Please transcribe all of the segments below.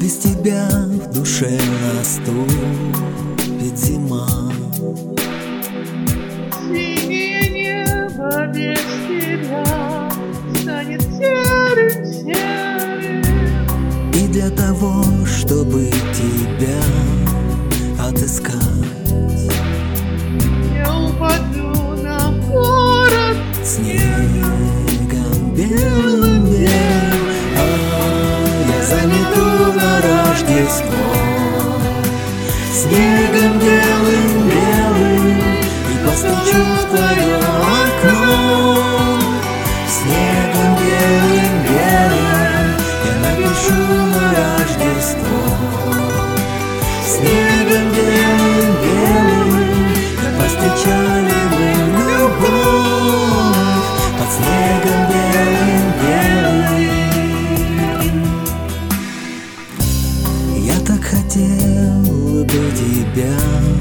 Без тебя в душе наступит зима. Синее небо без тебя станет серым. И для того, чтобы тебя отыскать, Я упаду на город снегом белым-белым, я замету на Рождество снегом белым-белым и постучу в твое окно. Снегом белым-белым я напишу на Рождество. Снегом белым-белым как повстречали мы любовь под снегом белым-белым. Я так хотел бы тебя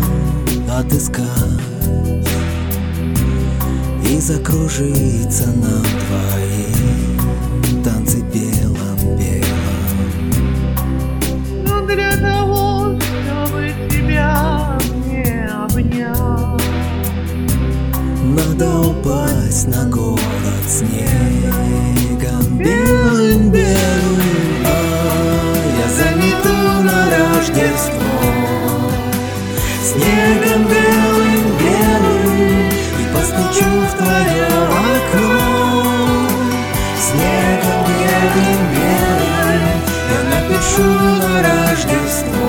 отыскать и закружиться нам двоим в танце белом-белом. Но для того, чтобы тебя мне обнять, Надо упасть на город снегом белым-белым, я замету на Рождество снегом белым-белым и постучу в твое окно. Снегом белым-белым я напишу на Рождество.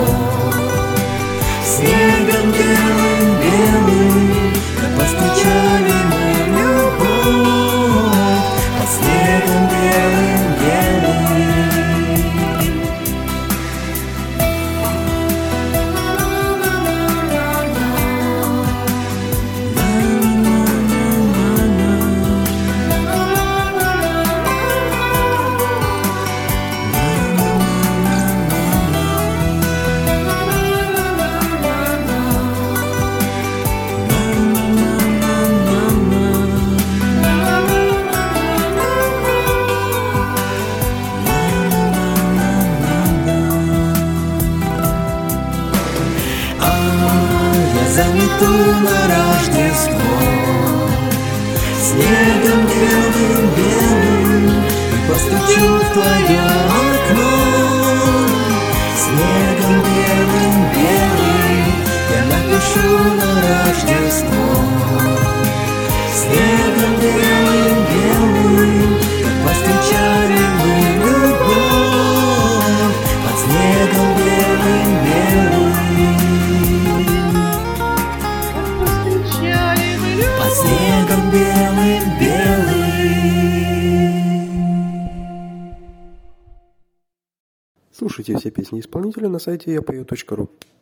Снегом белым-белым как повстречали мы любовь под снегом белым-белым. Я замету на Рождество снегом белым-белым и постучу в твое окно. Снегом белым-белым я напишу на Рождество. Снегом белым-белым как повстречали мы любовь под снегом белым-белым. Под снегом белым-белым. Слушайте все песни исполнителя на сайте yapeo.ru.